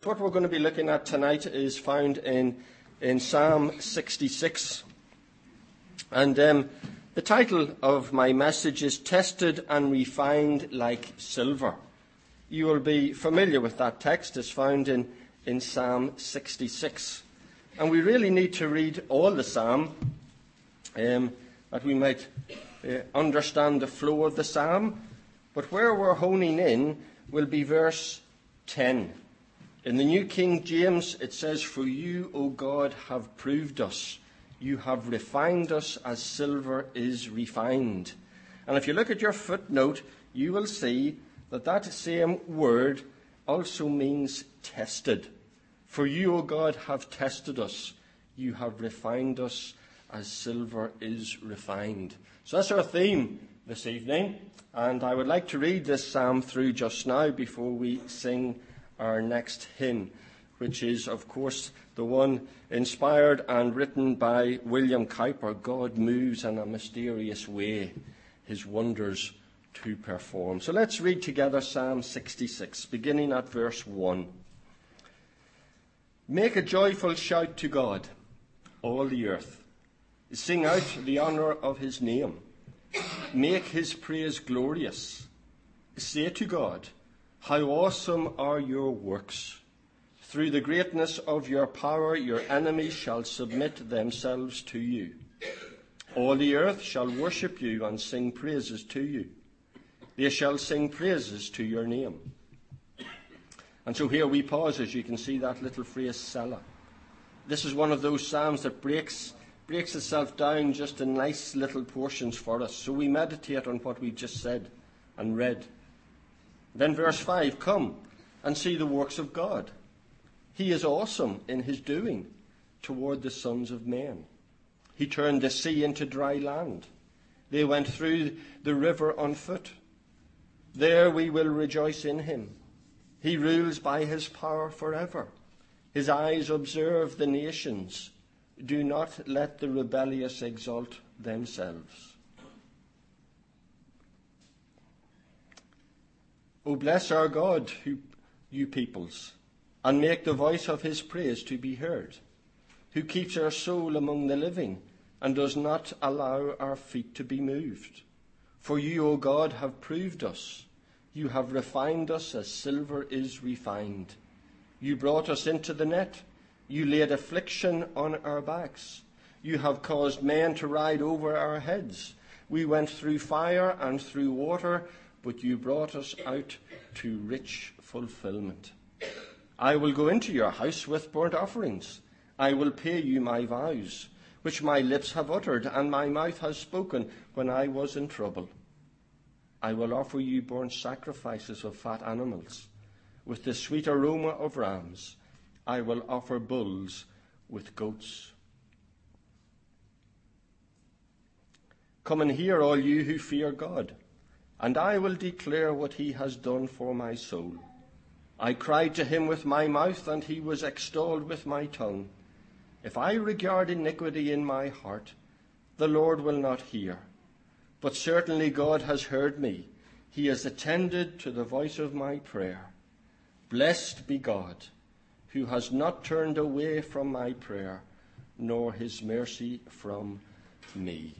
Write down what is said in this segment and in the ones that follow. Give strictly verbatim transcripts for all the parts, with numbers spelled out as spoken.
what we're going to be looking at tonight is found in, in Psalm sixty-six. And um, the title of my message is Tested and Refined Like Silver. You will be familiar with that text. It's found in, in Psalm sixty-six. And we really need to read all the psalm um, that we might uh, understand the flow of the psalm. But where we're honing in will be verse ten. In the New King James, it says, "For you, O God, have proved us. You have refined us as silver is refined." And if you look at your footnote, you will see that that same word also means tested. For you, O God, have tested us. You have refined us as silver is refined. So that's our theme this evening. And I would like to read this psalm through just now before we sing our next hymn, which is, of course, the one inspired and written by William Cowper. God moves in a mysterious way, his wonders to perform. So let's read together Psalm sixty-six, beginning at verse one. Make a joyful shout to God, all the earth. Sing out the honour of his name. Make his praise glorious. Say to God, how awesome are your works. Through the greatness of your power, your enemies shall submit themselves to you. All the earth shall worship you and sing praises to you. They shall sing praises to your name. And so here we pause as you can see that little phrase, Selah. This is one of those psalms that breaks, breaks itself down just in nice little portions for us. So we meditate on what we've just said and read. Then verse five, come and see the works of God. He is awesome in his doing toward the sons of men. He turned the sea into dry land. They went through the river on foot. There we will rejoice in him. He rules by his power forever. His eyes observe the nations. Do not let the rebellious exalt themselves. O bless our God, who, you peoples, and make the voice of his praise to be heard, who keeps our soul among the living and does not allow our feet to be moved. For you, O God, have proved us. You have refined us as silver is refined. You brought us into the net. You laid affliction on our backs. You have caused men to ride over our heads. We went through fire and through water, but you brought us out to rich fulfillment. I will go into your house with burnt offerings. I will pay you my vows, which my lips have uttered and my mouth has spoken when I was in trouble. I will offer you burnt sacrifices of fat animals. With the sweet aroma of rams, I will offer bulls with goats. Come and hear, all you who fear God, and I will declare what he has done for my soul. I cried to him with my mouth, and he was extolled with my tongue. If I regard iniquity in my heart, the Lord will not hear. But certainly God has heard me. He has attended to the voice of my prayer. Blessed be God, who has not turned away from my prayer, nor his mercy from me.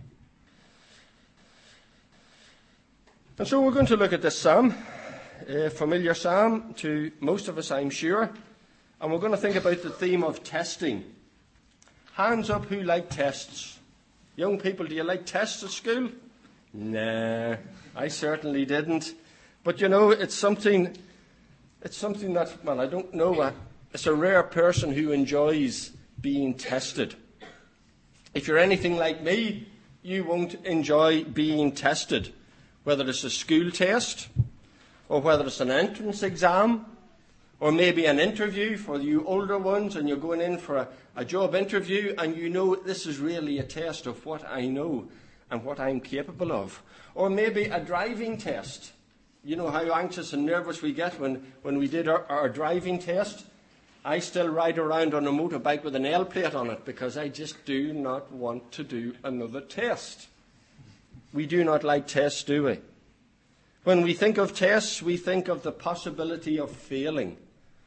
And so we're going to look at this psalm, a familiar psalm to most of us, I'm sure. And we're going to think about the theme of testing. Hands up who like tests. Young people, do you like tests at school? Nah, I certainly didn't. But you know, it's something, it's something that, well, I don't know. It's a rare person who enjoys being tested. If you're anything like me, you won't enjoy being tested. Whether it's a school test, or whether it's an entrance exam, or maybe an interview for you older ones, and you're going in for a, a job interview, and you know this is really a test of what I know and what I'm capable of. Or maybe a driving test. You know how anxious and nervous we get when, when we did our, our driving test? I still ride around on a motorbike with an L plate on it because I just do not want to do another test. We do not like tests, do we? When we think of tests, we think of the possibility of failing.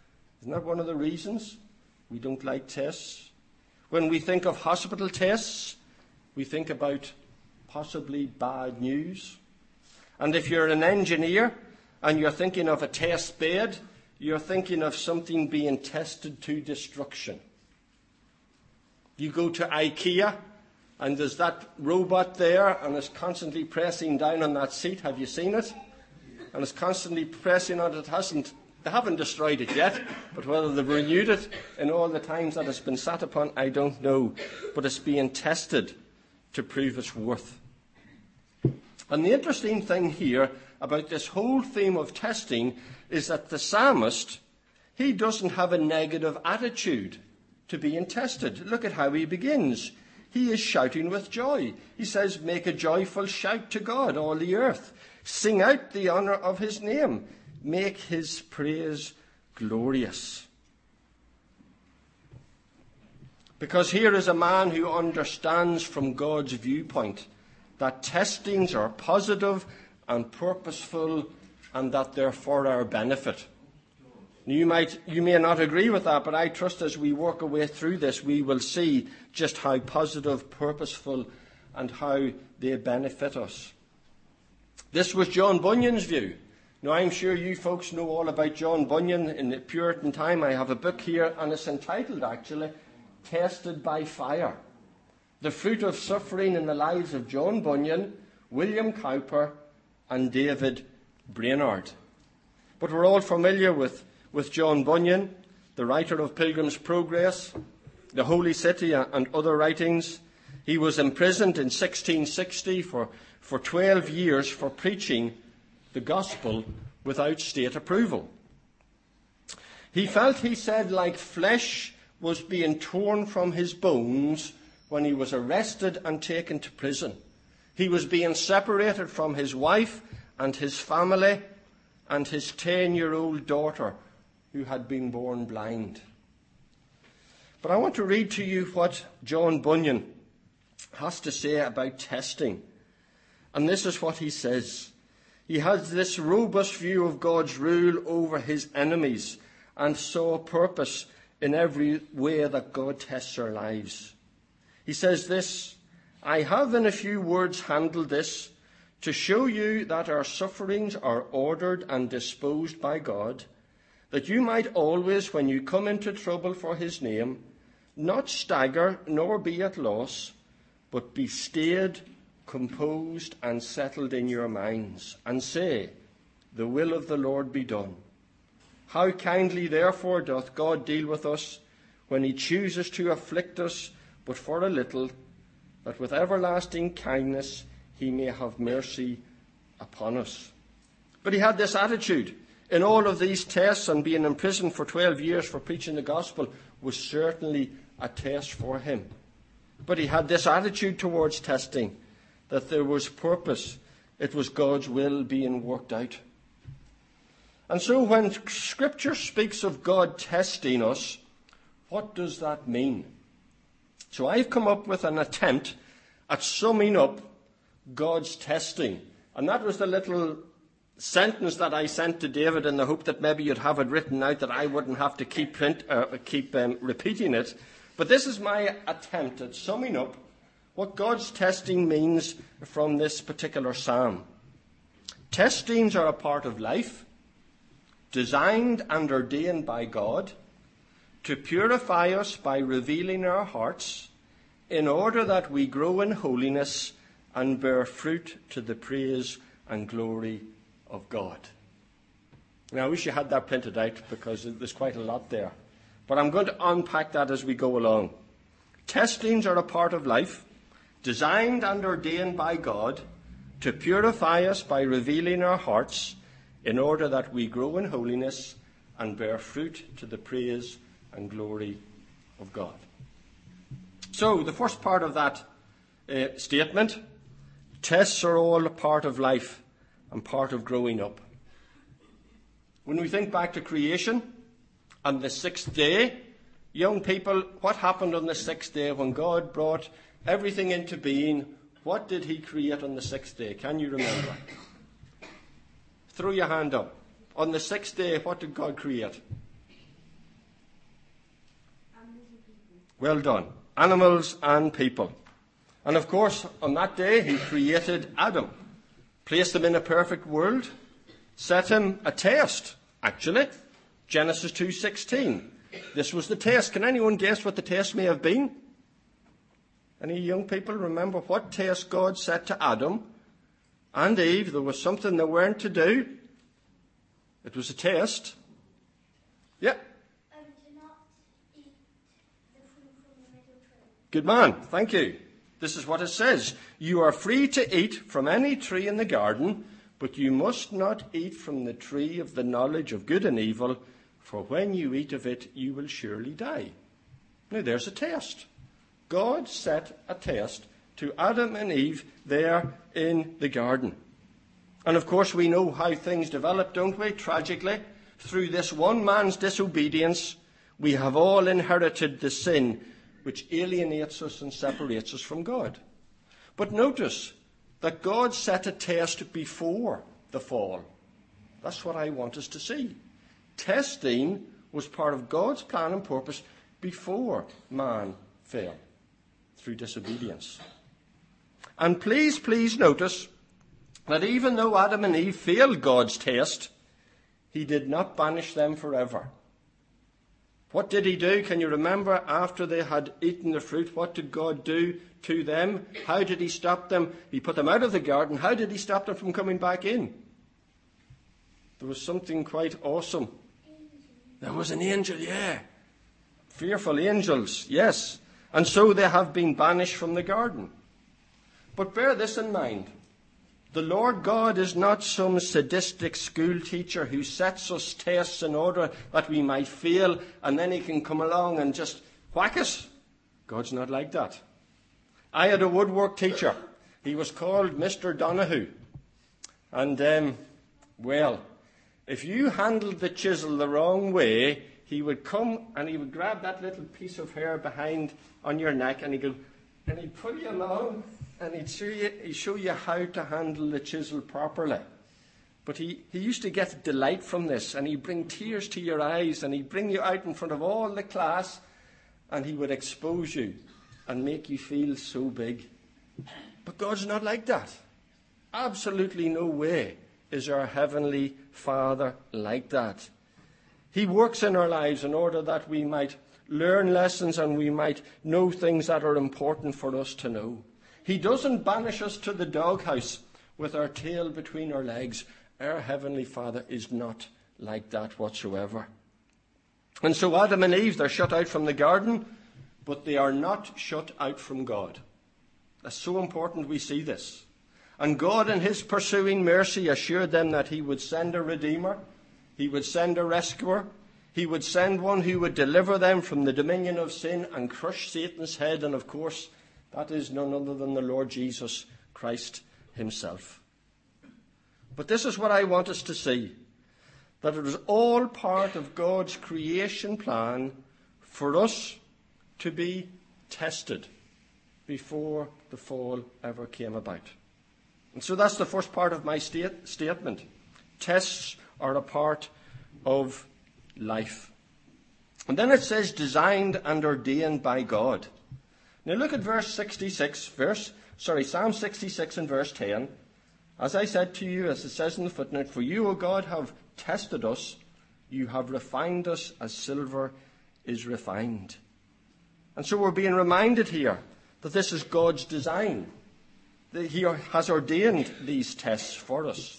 Isn't that one of the reasons we don't like tests? When we think of hospital tests, we think about possibly bad news. And if you're an engineer and you're thinking of a test bed, you're thinking of something being tested to destruction. You go to IKEA and there's that robot there and it's constantly pressing down on that seat. Have you seen it? And it's constantly pressing on it. It hasn't, they haven't destroyed it yet, but whether they've renewed it in all the times that it's been sat upon, I don't know. But it's being tested to prove its worth. And the interesting thing here about this whole theme of testing is that the psalmist, he doesn't have a negative attitude to being tested. Look at how he begins. He is shouting with joy. He says, make a joyful shout to God, all the earth. Sing out the honour of his name. Make his praise glorious. Because here is a man who understands from God's viewpoint that testings are positive and purposeful and that they're for our benefit. You might, you may not agree with that, but I trust as we work our way through this, we will see just how positive, purposeful, and how they benefit us. This was John Bunyan's view. Now, I'm sure you folks know all about John Bunyan. In the Puritan time, I have a book here, and it's entitled, actually, Tested by Fire. The fruit of suffering in the lives of John Bunyan, William Cowper, and David Brainerd. But we're all familiar with, with John Bunyan, the writer of Pilgrim's Progress, The Holy City, and other writings. He was imprisoned in sixteen sixty for, for twelve years for preaching the gospel without state approval. He felt, he said, like flesh was being torn from his bones when he was arrested and taken to prison. He was being separated from his wife and his family and his ten-year-old daughter who had been born blind. But I want to read to you what John Bunyan has to say about testing. And this is what he says. He has this robust view of God's rule over his enemies and saw purpose in every way that God tests our lives. He says this, I have in a few words handled this to show you that our sufferings are ordered and disposed by God, that you might always, when you come into trouble for his name, not stagger nor be at loss, but be stayed, composed, and settled in your minds, and say, the will of the Lord be done. How kindly, therefore, doth God deal with us when he chooses to afflict us, but for a little, that with everlasting kindness he may have mercy upon us. But he had this attitude. In all of these tests, and being in prison for twelve years for preaching the gospel was certainly a test for him. But he had this attitude towards testing, that there was purpose. It was God's will being worked out. And so when Scripture speaks of God testing us, what does that mean? So I've come up with an attempt at summing up God's testing. And that was the little sentence that I sent to David in the hope that maybe you'd have it written out, that I wouldn't have to keep, print, uh, keep um, repeating it. But this is my attempt at summing up what God's testing means from this particular psalm. Testings are a part of life, designed and ordained by God to purify us by revealing our hearts in order that we grow in holiness and bear fruit to the praise and glory of God. Now, I wish you had that printed out because there's quite a lot there. But I'm going to unpack that as we go along. Testings are a part of life, designed and ordained by God to purify us by revealing our hearts in order that we grow in holiness and bear fruit to the praise and glory of God. So, the first part of that uh, statement, tests are all a part of life and part of growing up. When we think back to creation and the sixth day, young people, what happened on the sixth day when God brought everything into being? What did he create on the sixth day? Can you remember? Throw your hand up. On the sixth day, what did God create? Well done. Animals and people. And of course, on that day, he created Adam, placed him in a perfect world, set him a test, actually. Genesis two sixteen. This was the test. Can anyone guess what the test may have been? Any young people remember what test God set to Adam and Eve? There was something they weren't to do. It was a test. Yeah. Um, to not eat the fruit from the middle tree. Good man. Thank you. This is what it says. You are free to eat from any tree in the garden, but you must not eat from the tree of the knowledge of good and evil, for when you eat of it, you will surely die. Now, there's a test. God set a test to Adam and Eve there in the garden. And of course, we know how things developed, don't we? Tragically, through this one man's disobedience, we have all inherited the sin which alienates us and separates us from God. But notice that God set a test before the fall. That's what I want us to see. Testing was part of God's plan and purpose before man fell through disobedience. And please, please notice that even though Adam and Eve failed God's test, he did not banish them forever. What did he do? Can you remember after they had eaten the fruit? What did God do to them? How did he stop them? He put them out of the garden. How did he stop them from coming back in? There was something quite awesome. There was an angel, yeah. Fearful angels, yes. And so they have been banished from the garden. But bear this in mind. The Lord God is not some sadistic school teacher who sets us tests in order that we might fail and then he can come along and just whack us. God's not like that. I had a woodwork teacher. He was called Mister Donahue. And, um, well, if you handled the chisel the wrong way, he would come and he would grab that little piece of hair behind on your neck and he'd go, and he'd pull you along. And he'd show, you, he'd show you how to handle the chisel properly. But he, he used to get delight from this, and he'd bring tears to your eyes, and he'd bring you out in front of all the class, and he would expose you and make you feel so big. But God's not like that. Absolutely no way is our Heavenly Father like that. He works in our lives in order that we might learn lessons and we might know things that are important for us to know. He doesn't banish us to the doghouse with our tail between our legs. Our Heavenly Father is not like that whatsoever. And so Adam and Eve, they're shut out from the garden, but they are not shut out from God. That's so important we see this. And God, in his pursuing mercy, assured them that he would send a Redeemer, he would send a rescuer, he would send one who would deliver them from the dominion of sin and crush Satan's head, and of course, that is none other than the Lord Jesus Christ himself. But this is what I want us to see, that it was all part of God's creation plan for us to be tested before the fall ever came about. And so that's the first part of my state, statement. Tests are a part of life. And then it says designed and ordained by God. Now look at verse sixty-six, verse, sorry, Psalm sixty-six and verse ten. As I said to you, as it says in the footnote, for you, O God, have tested us. You have refined us as silver is refined. And so we're being reminded here that this is God's design, that he has ordained these tests for us.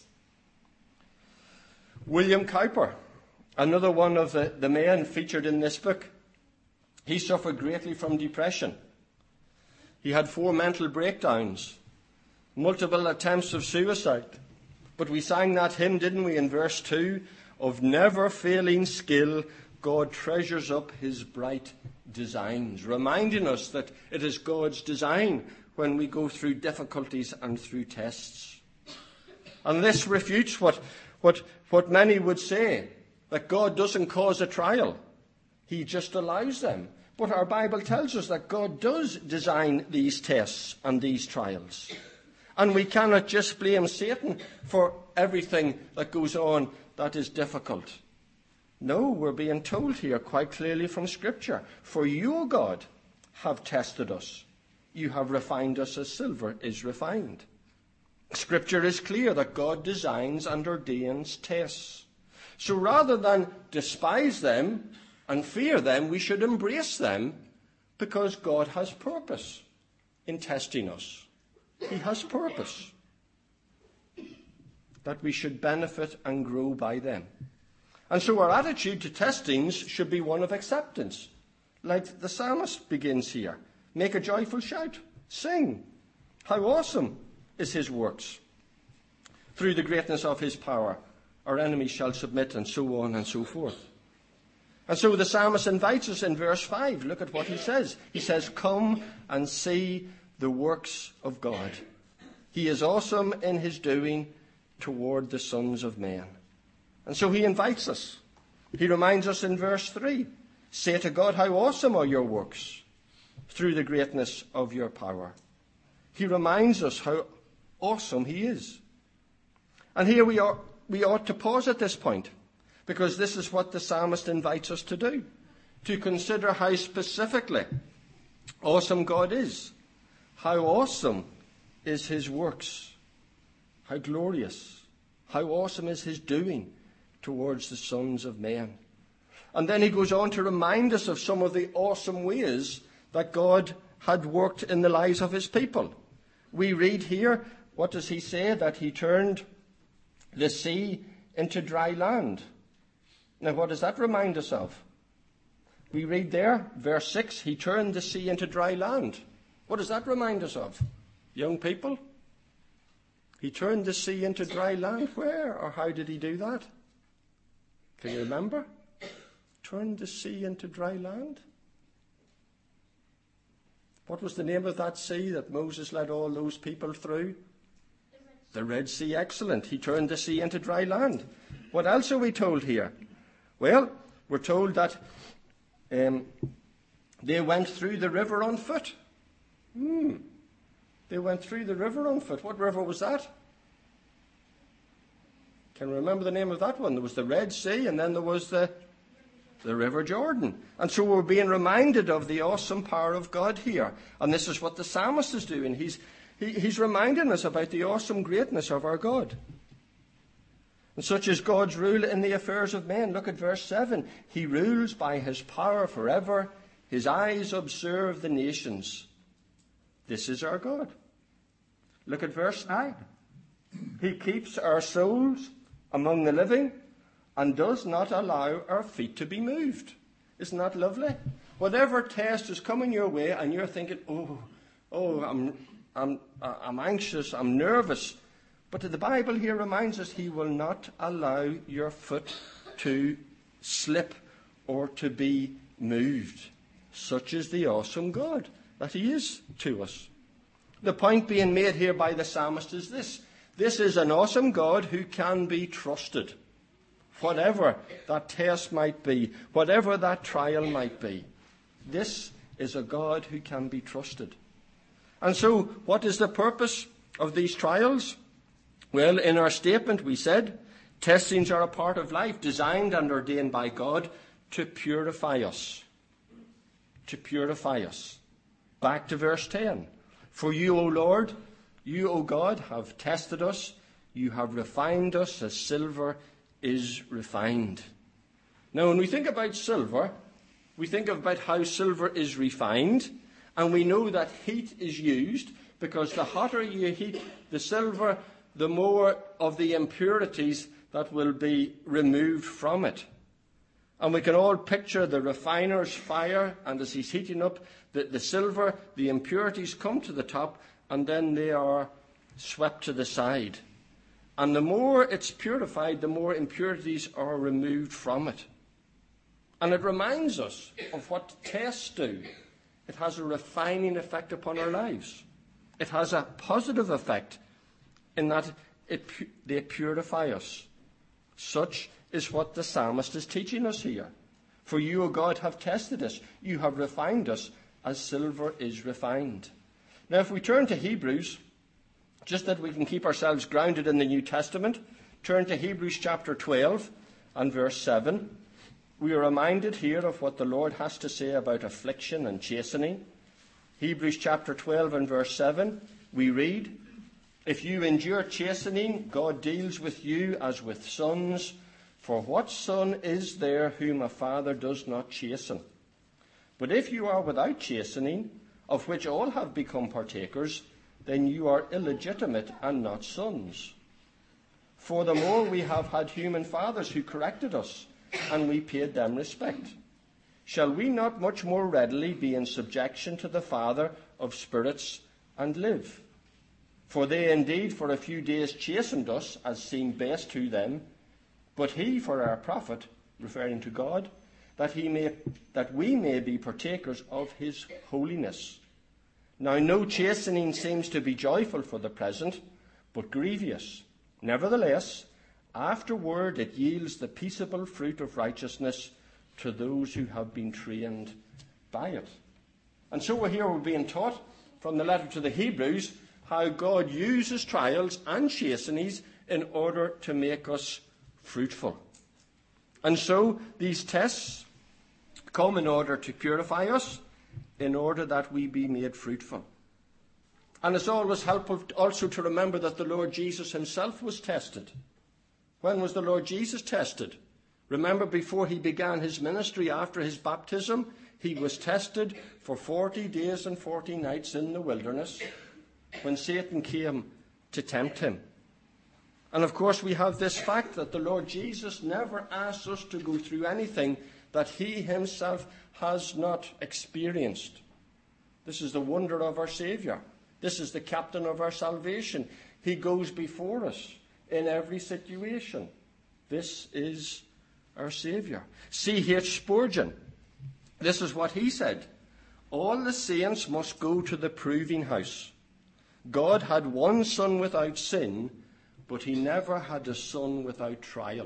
William Cowper, another one of the, the men featured in this book, he suffered greatly from depression. He had four mental breakdowns, multiple attempts of suicide. But we sang that hymn, didn't we, in verse two, of never failing skill, God treasures up his bright designs, reminding us that it is God's design when we go through difficulties and through tests. And this refutes what, what, what many would say, that God doesn't cause a trial. He just allows them. But our Bible tells us that God does design these tests and these trials. And we cannot just blame Satan for everything that goes on that is difficult. No, we're being told here quite clearly from Scripture, for you, O God, have tested us. You have refined us as silver is refined. Scripture is clear that God designs and ordains tests. So rather than despise them and fear them, we should embrace them because God has purpose in testing us. He has purpose that we should benefit and grow by them. And so our attitude to testings should be one of acceptance, like the psalmist begins here. Make a joyful shout. Sing. How awesome is his works. Through the greatness of his power, our enemies shall submit, and so on and so forth. And so the psalmist invites us in verse five. Look at what he says. He says, come and see the works of God. He is awesome in his doing toward the sons of men. And so he invites us. He reminds us in verse three. Say to God, how awesome are your works through the greatness of your power. He reminds us how awesome he is. And here we are, we ought to pause at this point, because this is what the psalmist invites us to do, to consider how specifically awesome God is. How awesome is his works. How glorious. How awesome is his doing towards the sons of men. And then he goes on to remind us of some of the awesome ways that God had worked in the lives of his people. We read here, what does he say? That he turned the sea into dry land. Now, what does that remind us of? We read there, verse six, he turned the sea into dry land. What does that remind us of? Young people? He turned the sea into dry land. Where or how did he do that? Can you remember? Turned the sea into dry land? What was the name of that sea that Moses led all those people through? The Red Sea. Excellent. He turned the sea into dry land. What else are we told here? Well, we're told that um, they went through the river on foot. Hmm. They went through the river on foot. What river was that? Can you remember the name of that one? There was the Red Sea, and then there was the, the River Jordan. And so we're being reminded of the awesome power of God here. And this is what the psalmist is doing. He's, he, he's reminding us about the awesome greatness of our God. And such is God's rule in the affairs of men. Look at verse seven. He rules by his power forever. His eyes observe the nations. This is our God. Look at verse nine. He keeps our souls among the living and does not allow our feet to be moved. Isn't that lovely? Whatever test is coming your way and you're thinking, oh, oh, I'm, I'm, I'm anxious, I'm nervous. But the Bible here reminds us he will not allow your foot to slip or to be moved. Such is the awesome God that he is to us. The point being made here by the psalmist is this. This is an awesome God who can be trusted. Whatever that test might be, whatever that trial might be, this is a God who can be trusted. And so, what is the purpose of these trials? Well, in our statement we said, testings are a part of life designed and ordained by God to purify us. To purify us. Back to verse ten. For you, O Lord, you, O God, have tested us. You have refined us as silver is refined. Now, when we think about silver, we think about how silver is refined, and we know that heat is used because the hotter you heat the silver, the more of the impurities that will be removed from it. And we can all picture the refiner's fire, and as he's heating up the, the silver, the impurities come to the top, and then they are swept to the side. And the more it's purified, the more impurities are removed from it. And it reminds us of what tests do. It has a refining effect upon our lives. It has a positive effect in that it, they purify us. Such is what the psalmist is teaching us here. For you, O God, have tested us. You have refined us as silver is refined. Now, if we turn to Hebrews, just that we can keep ourselves grounded in the New Testament, turn to Hebrews chapter twelve and verse seven. we are reminded here of what the Lord has to say about affliction and chastening. Hebrews chapter twelve and verse seven, we read, "If you endure chastening, God deals with you as with sons. For what son is there whom a father does not chasten? But if you are without chastening, of which all have become partakers, then you are illegitimate and not sons. For the more we have had human fathers who corrected us, and we paid them respect, shall we not much more readily be in subjection to the Father of spirits and live? For they indeed for a few days chastened us as seemed best to them, but he for our profit," referring to God, that he may that we may be partakers of his holiness. Now no chastening seems to be joyful for the present, but grievous. Nevertheless, afterward it yields the peaceable fruit of righteousness to those who have been trained by it. And so we're here, we're being taught from the letter to the Hebrews how God uses trials and chastenings in order to make us fruitful. And so these tests come in order to purify us, in order that we be made fruitful. And it's always helpful also to remember that the Lord Jesus himself was tested. When was the Lord Jesus tested? Remember, before he began his ministry after his baptism, he was tested for forty days and forty nights in the wilderness when Satan came to tempt him. And of course we have this fact that the Lord Jesus never asks us to go through anything that he himself has not experienced. This is the wonder of our Saviour. This is the captain of our salvation. He goes before us in every situation. This is our Saviour. C H Spurgeon, this is what he said: "All the saints must go to the proving house. God had one son without sin, but he never had a son without trial."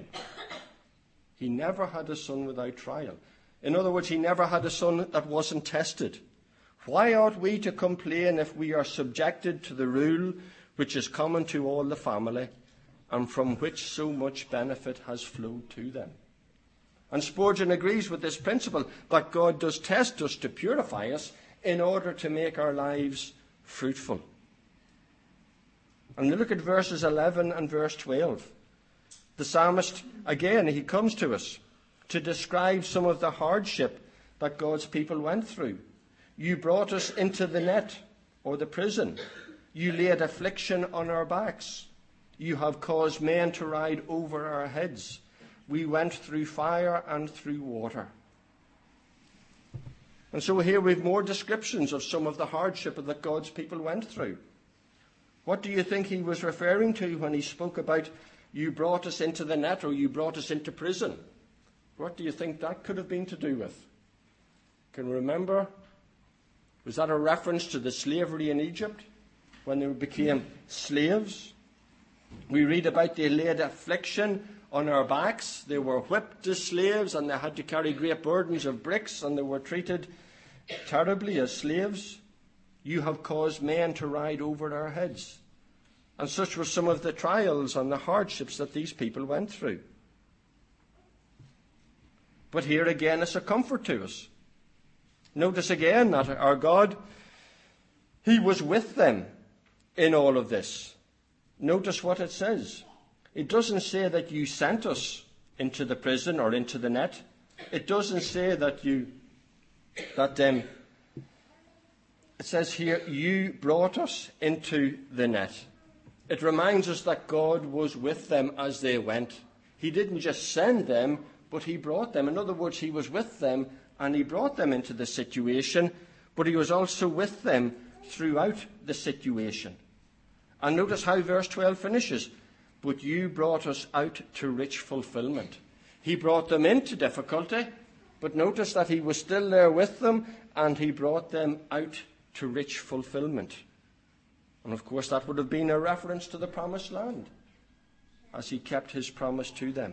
He never had a son without trial. In other words, he never had a son that wasn't tested. Why ought we to complain if we are subjected to the rule which is common to all the family, and from which so much benefit has flowed to them? And Spurgeon agrees with this principle, that God does test us to purify us in order to make our lives fruitful. And look at verses eleven and verse twelve. The psalmist, again, he comes to us to describe some of the hardship that God's people went through. "You brought us into the net," or the prison. "You laid affliction on our backs. You have caused men to ride over our heads. We went through fire and through water." And so here we have more descriptions of some of the hardship that God's people went through. What do you think he was referring to when he spoke about "you brought us into the net," or "you brought us into prison"? What do you think that could have been to do with? Can you remember? Was that a reference to the slavery in Egypt when they became slaves? We read about they laid affliction on our backs. They were whipped as slaves, and they had to carry great burdens of bricks, and they were treated terribly as slaves. "You have caused men to ride over our heads." And such were some of the trials and the hardships that these people went through. But here again is a comfort to us. Notice again that our God, he was with them in all of this. Notice what it says. It doesn't say that you sent us into the prison or into the net. It doesn't say that you, that um, it says here, "you brought us into the net." It reminds us that God was with them as they went. He didn't just send them, but he brought them. In other words, he was with them and he brought them into the situation, but he was also with them throughout the situation. And notice how verse twelve finishes. "But you brought us out to rich fulfillment." He brought them into difficulty, but notice that he was still there with them, and he brought them out to rich fulfillment. And of course that would have been a reference to the promised land, as he kept his promise to them.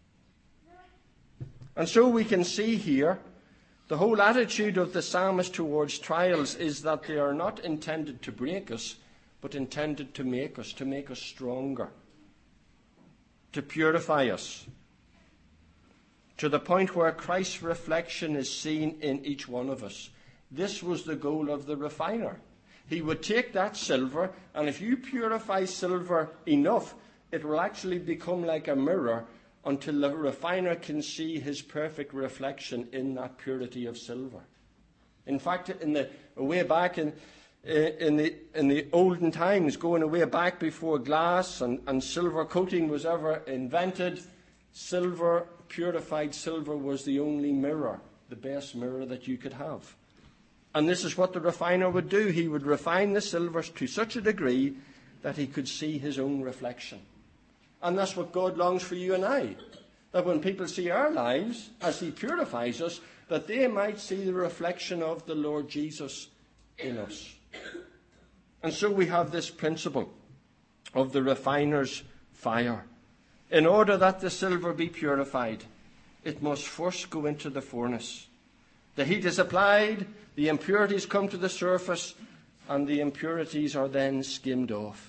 And so we can see here the whole attitude of the psalmist towards trials is that they are not intended to break us, but intended to make us, to make us stronger, to purify us. to the point where Christ's reflection is seen in each one of us. This was the goal of the refiner. He would take that silver, and if you purify silver enough, it will actually become like a mirror until the refiner can see his perfect reflection in that purity of silver. In fact, in the way back in, in, the, in the olden times, going away back before glass and, and silver coating was ever invented, silver, purified silver, was the only mirror, the best mirror that you could have. And this is what the refiner would do. He would refine the silver to such a degree that he could see his own reflection. And that's what God longs for you and I. That when people see our lives as he purifies us, that they might see the reflection of the Lord Jesus in us. And so we have this principle of the refiner's fire. In order that the silver be purified, it must first go into the furnace. The heat is applied, the impurities come to the surface, and the impurities are then skimmed off.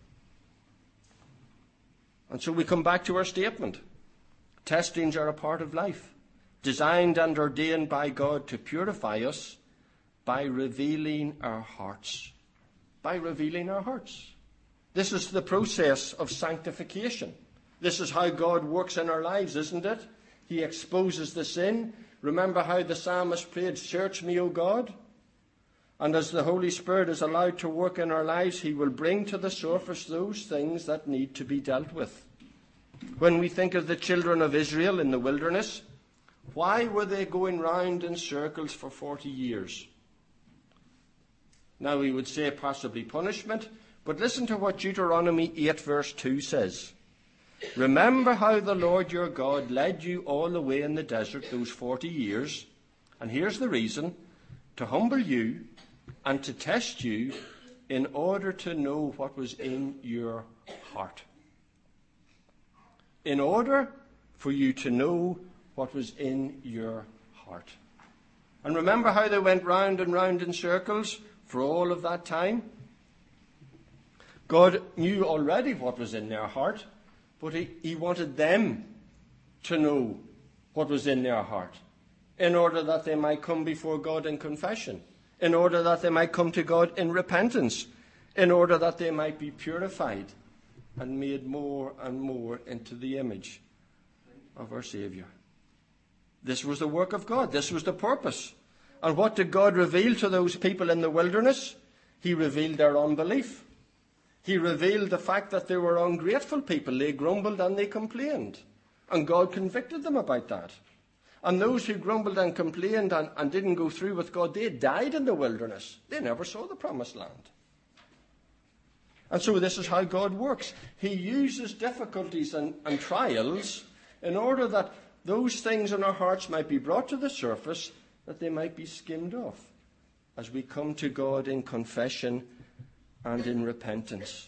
And so we come back to our statement. Testings are a part of life, designed and ordained by God to purify us by revealing our hearts. By revealing our hearts. This is the process of sanctification. This is how God works in our lives, isn't it? He exposes the sin. Remember how the psalmist prayed, "Search me, O God." And as the Holy Spirit is allowed to work in our lives, he will bring to the surface those things that need to be dealt with. When we think of the children of Israel in the wilderness, why were they going round in circles for forty years? Now we would say possibly punishment, but listen to what Deuteronomy eight verse two says. Remember how the Lord your God led you all the way in the desert those forty years, and here's the reason, to humble you and to test you in order to know what was in your heart. In order for you to know what was in your heart. And remember how they went round and round in circles for all of that time? God knew already what was in their heart, but he, he wanted them to know what was in their heart in order that they might come before God in confession, in order that they might come to God in repentance, in order that they might be purified and made more and more into the image of our Saviour. This was the work of God. This was the purpose. And what did God reveal to those people in the wilderness? He revealed their unbelief. He revealed the fact that they were ungrateful people. They grumbled and they complained. And God convicted them about that. And those who grumbled and complained and, and didn't go through with God, they died in the wilderness. They never saw the promised land. And so this is how God works. He uses difficulties and, and trials in order that those things in our hearts might be brought to the surface, that they might be skimmed off as we come to God in confession and in repentance.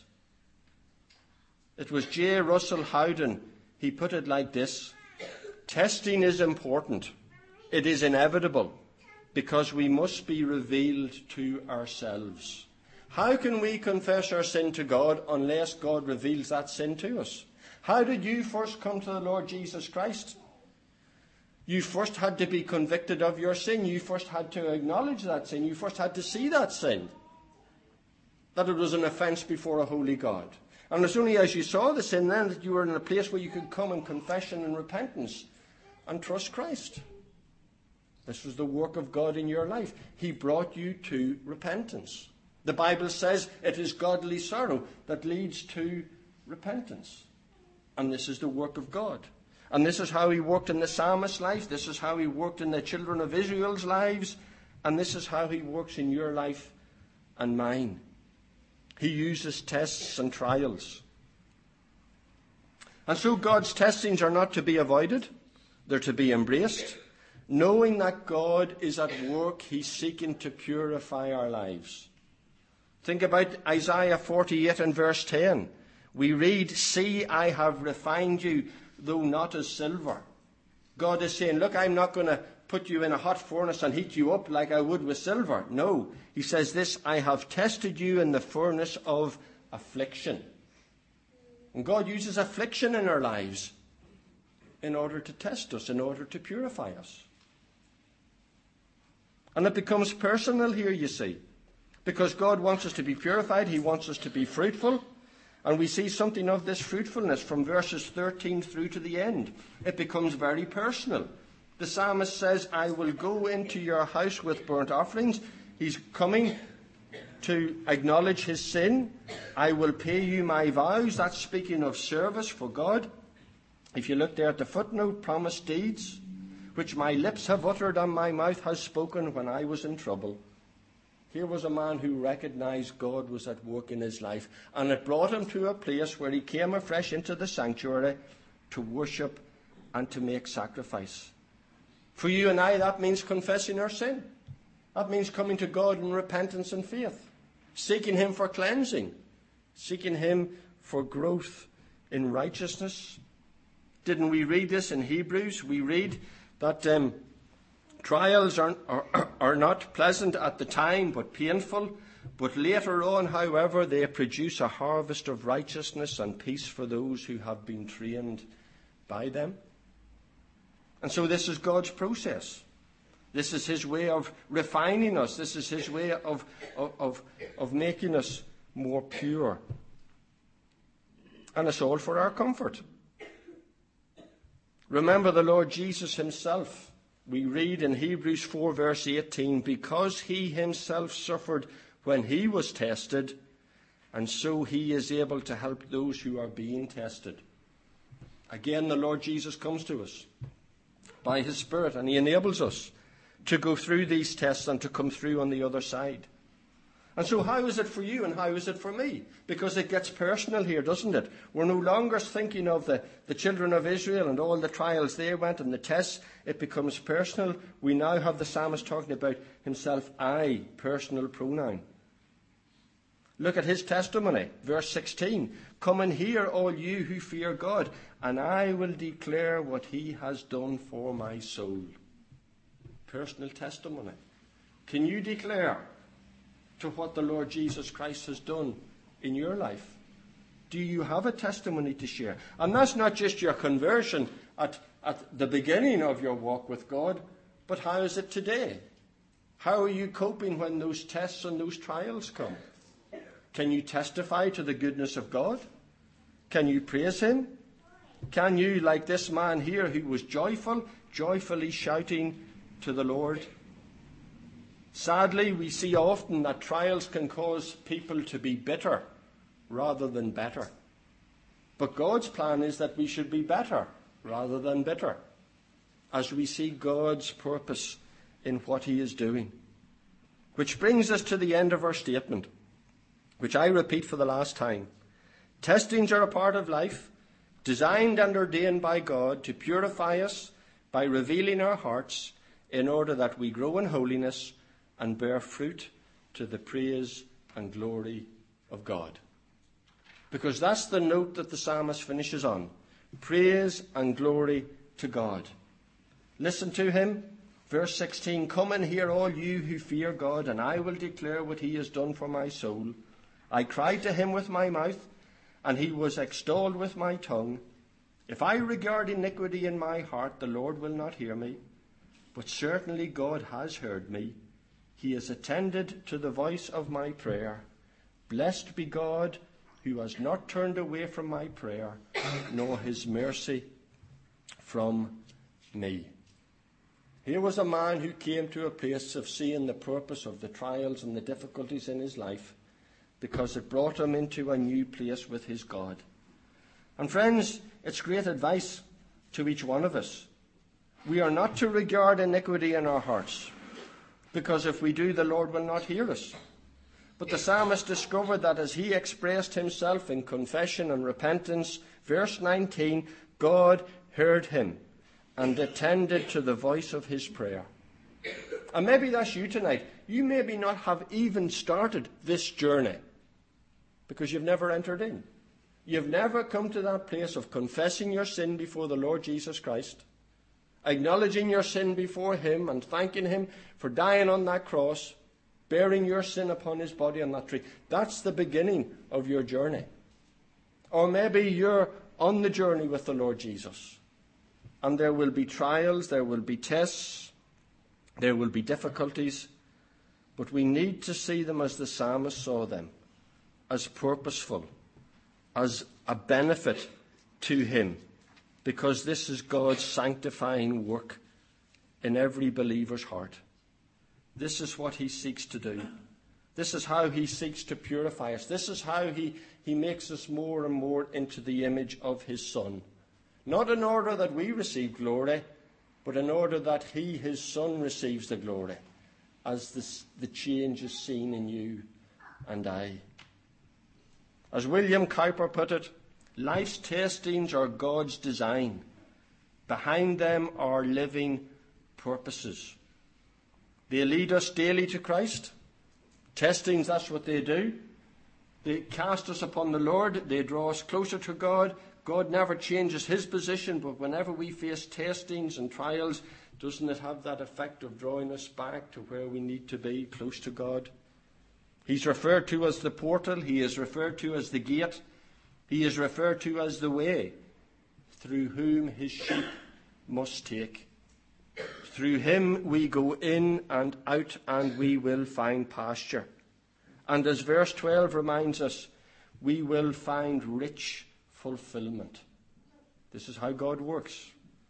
It was J. Russell Howden. He put it like this: testing is important. It is inevitable because we must be revealed to ourselves. How can we confess our sin to God unless God reveals that sin to us? How did you first come to the Lord Jesus Christ? You first had to be convicted of your sin. You first had to acknowledge that sin. You first had to see that sin, that it was an offence before a holy God. And it's only as you saw the sin then that you were in a place where you could come in confession and repentance and trust Christ. This was the work of God in your life. He brought you to repentance. The Bible says it is godly sorrow that leads to repentance. And this is the work of God. And this is how he worked in the psalmist's life. This is how he worked in the children of Israel's lives. And this is how he works in your life and mine. He uses tests and trials. And so God's testings are not to be avoided. They're to be embraced. Knowing that God is at work, he's seeking to purify our lives. Think about Isaiah forty-eight and verse ten. We read, "See, I have refined you, though not as silver." God is saying, look, I'm not going to put you in a hot furnace and heat you up like I would with silver. No, he says this: I have tested you in the furnace of affliction. And God uses affliction in our lives in order to test us, in order to purify us. And it becomes personal here, you see, because God wants us to be purified. He wants us to be fruitful. And we see something of this fruitfulness from verses thirteen through to the end. It becomes very personal. The psalmist says, I will go into your house with burnt offerings. He's coming to acknowledge his sin. I will pay you my vows. That's speaking of service for God. If you look there at the footnote, promised deeds, which my lips have uttered and my mouth has spoken when I was in trouble. Here was a man who recognized God was at work in his life, and it brought him to a place where he came afresh into the sanctuary to worship and to make sacrifice. For you and I, that means confessing our sin. That means coming to God in repentance and faith, seeking him for cleansing, seeking him for growth in righteousness. Didn't we read this in Hebrews? We read that um, trials are, are, are not pleasant at the time, but painful. But later on, however, they produce a harvest of righteousness and peace for those who have been trained by them. And so this is God's process. This is his way of refining us. This is his way of, of, of, of making us more pure. And it's all for our comfort. Remember the Lord Jesus himself. We read in Hebrews four verse eighteen, because he himself suffered when he was tested, and so he is able to help those who are being tested. Again, the Lord Jesus comes to us by his Spirit, and he enables us to go through these tests and to come through on the other side. And so how is it for you and how is it for me? Because it gets personal here, doesn't it? We're no longer thinking of the, the children of Israel and all the trials they went and the tests. It becomes personal. We now have the psalmist talking about himself, I, personal pronoun. Look at his testimony, verse sixteen. Come and hear, all you who fear God, and I will declare what he has done for my soul. Personal testimony. Can you declare to what the Lord Jesus Christ has done in your life? Do you have a testimony to share? And that's not just your conversion at, at the beginning of your walk with God, but how is it today? How are you coping when those tests and those trials come? Can you testify to the goodness of God? Can you praise him? Can you, like this man here who was joyful, joyfully shouting to the Lord? Sadly, we see often that trials can cause people to be bitter rather than better. But God's plan is that we should be better rather than bitter, as we see God's purpose in what he is doing. Which brings us to the end of our statement, which I repeat for the last time. Testings are a part of life, designed and ordained by God to purify us by revealing our hearts in order that we grow in holiness and bear fruit to the praise and glory of God. Because that's the note that the psalmist finishes on. Praise and glory to God. Listen to him. Verse sixteen, come and hear, all you who fear God, and I will declare what he has done for my soul. I cried to him with my mouth, and he was extolled with my tongue. If I regard iniquity in my heart, the Lord will not hear me. But certainly God has heard me. He has attended to the voice of my prayer. Blessed be God, who has not turned away from my prayer, nor his mercy from me. Here was a man who came to a place of seeing the purpose of the trials and the difficulties in his life, because it brought him into a new place with his God. And friends, it's great advice to each one of us. We are not to regard iniquity in our hearts, because if we do, the Lord will not hear us. But the psalmist discovered that as he expressed himself in confession and repentance, verse nineteen, God heard him and attended to the voice of his prayer. And maybe that's you tonight. You maybe not have even started this journey because you've never entered in. You've never come to that place of confessing your sin before the Lord Jesus Christ, acknowledging your sin before him and thanking him for dying on that cross, bearing your sin upon his body on that tree. That's the beginning of your journey. Or maybe you're on the journey with the Lord Jesus, and there will be trials, there will be tests, there will be difficulties, but we need to see them as the psalmist saw them, as purposeful, as a benefit to him, because this is God's sanctifying work in every believer's heart. This is what he seeks to do. This is how he seeks to purify us. This is how he, he makes us more and more into the image of his Son. Not in order that we receive glory, but in order that he, his Son, receives the glory, as this, the change is seen in you and I. As William Cowper put it, life's testings are God's design. Behind them are living purposes. They lead us daily to Christ. Testings, that's what they do. They cast us upon the Lord. They draw us closer to God. God never changes his position, but whenever we face testings and trials, doesn't it have that effect of drawing us back to where we need to be, close to God? He's referred to as the portal. He is referred to as the gate. He is referred to as the way through whom his sheep must take. Through him we go in and out, and we will find pasture. And as verse twelve reminds us, we will find rich fulfillment. This is how God works.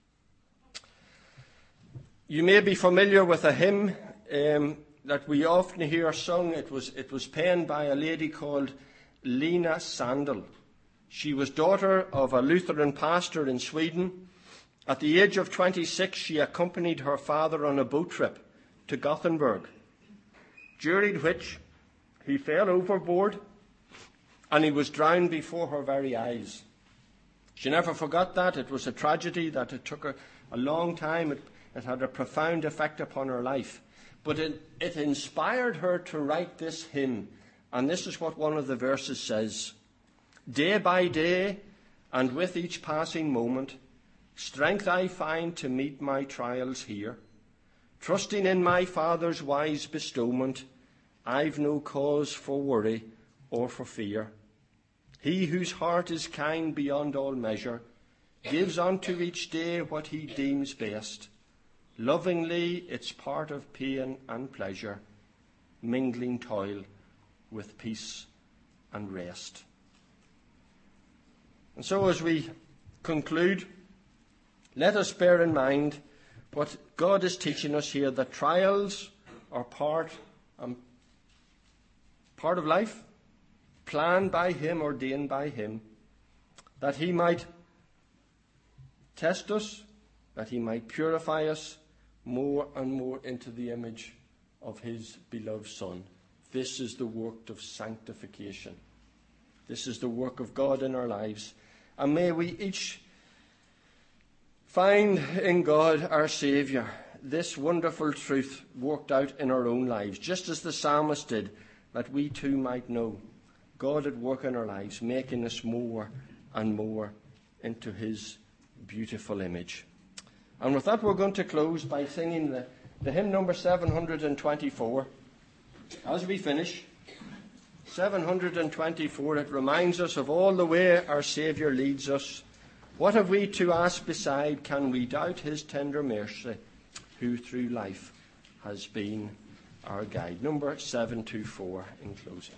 You may be familiar with a hymn um, that we often hear sung. It was, it was penned by a lady called Lena Sandel. She was daughter of a Lutheran pastor in Sweden. At the age of twenty-six, she accompanied her father on a boat trip to Gothenburg, during which he fell overboard and he was drowned before her very eyes. She never forgot that. It was a tragedy that it took her a long time. It, it had a profound effect upon her life. But it, it inspired her to write this hymn. And this is what one of the verses says. Day by day, and with each passing moment, strength I find to meet my trials here. Trusting in my Father's wise bestowment, I've no cause for worry or for fear. He whose heart is kind beyond all measure gives unto each day what he deems best. Lovingly, it's part of pain and pleasure, mingling toil with peace and rest. And so as we conclude, let us bear in mind what God is teaching us here, that trials are part, um, part of life, planned by him, ordained by him, that he might test us, that he might purify us more and more into the image of his beloved Son. This is the work of sanctification. This is the work of God in our lives. And may we each find in God our Saviour this wonderful truth worked out in our own lives, just as the psalmist did, that we too might know God at work in our lives, making us more and more into his beautiful image. And with that, we're going to close by singing the, the hymn number seven hundred twenty-four. As we finish, seven hundred twenty-four, it reminds us of all the way our Saviour leads us. What have we to ask beside? Can we doubt his tender mercy, who through life has been our guide? Number seven twenty-four in closing.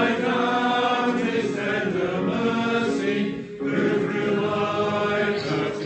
Mercy, who through life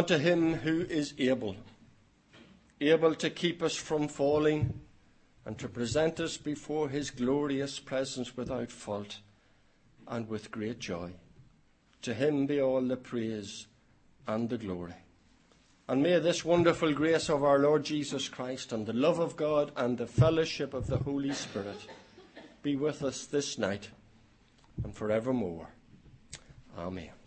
unto him who is able, able to keep us from falling and to present us before his glorious presence without fault and with great joy. To him be all the praise and the glory. And may this wonderful grace of our Lord Jesus Christ and the love of God and the fellowship of the Holy Spirit be with us this night and forevermore. Amen.